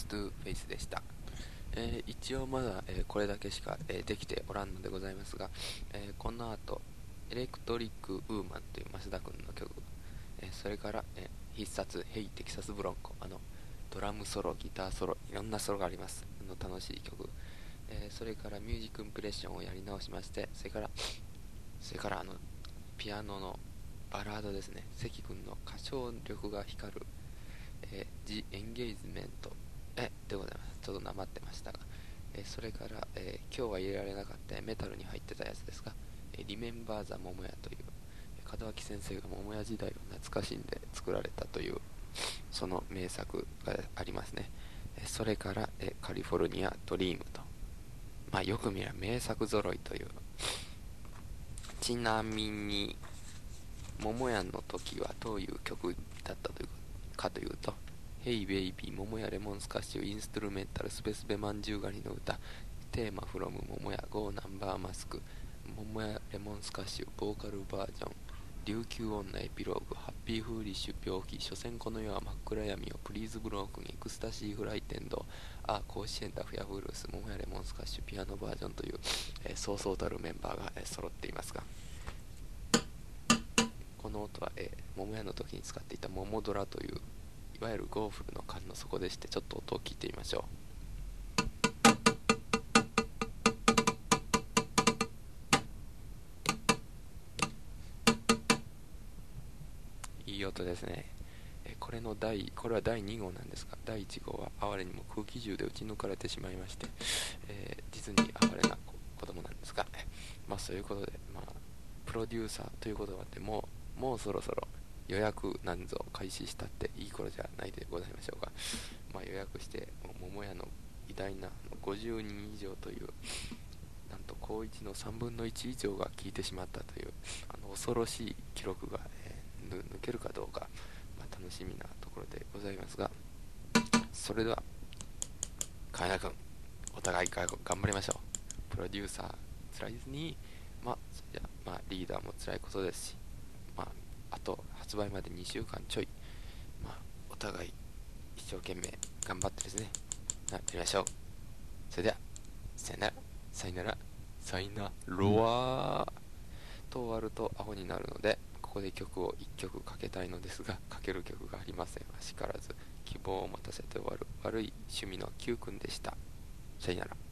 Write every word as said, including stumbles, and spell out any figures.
ストゥフェイスでした。えー一応まだ、えーこれだけしか、えーできておらんのでございますが、えーこの後、エレクトリックウーマンという増田君の曲、えーそれから、えー必殺ヘイテキサスブロンコ、あの、ドラムソロ、ギターソロ、いろんなソロがあります。あの楽しい曲。えーそれからミュージックインプレッションをやり直しまして、それから、それからあの、ピアノのバラードですね。関君の歌唱力が光る、えー、The Engagement えでございます。ちょっとなまってましたが、えーそれから、えー今日は入れられなかったメタルに入ってたやつですが、えー、Remember the 桃屋という、えー門脇先生が桃屋時代を懐かしんで作られたという、その名作がありますね。えーそれから、えーカリフォルニアドリームと、まあよく見れば名作揃いという。ちなみに、桃屋の時はどういう曲だったというかというと、Hey Baby 桃屋レモンスカッシュインストゥルメンタルスベスベまんじゅう狩りの歌テーマ from 桃屋 Go ナンバーマスク桃屋レモンスカッシュボーカルバージョン琉球女エピローグハッピーフーリッシュ病気所詮この世は真っ暗闇をプリーズブロークンエクスタシーフライテンドあ甲子園ダフヤブルース桃屋レモンスカッシュピアノバージョンという、えーそうそうたるメンバーが、えー揃っていますが、この音は、えー桃屋の時に使っていた桃ドラといういわゆるゴーフルの缶の底でして、ちょっと音を聞いてみましょう。いい音ですね。えーこれの第これはだいに号なんですが、だいいち号は哀れにも空気銃で撃ち抜かれてしまいまして、えー実に哀れな子供なんですが、えーまあそういうことで、まあプロデューサーということはでもうもうそろそろ予約なんぞ開始したっていい頃じゃないでございましょうか。まあ予約してもう桃屋の偉大なごじゅうにん以上という、なんと高いちのさんぶんのいち以上が聞いてしまったというあの恐ろしい記録が、えーぬ抜けるかどうか、まあ、楽しみなところでございますが、それでは金谷君お互いが頑張りましょう。プロデューサー辛いですね。まあそれじゃあ、まあ、リーダーも辛いことですし、まあ、あと発売までにしゅうかんちょい、まあ、お互い一生懸命頑張ってですね、やりましょう。それではさよならさよならさよならと終わるとアホになるので、ここで曲をいっきょくかけたいのですが、かける曲がありません。あしからず希望を持たせて終わる悪い趣味の Q 君でした。さよなら。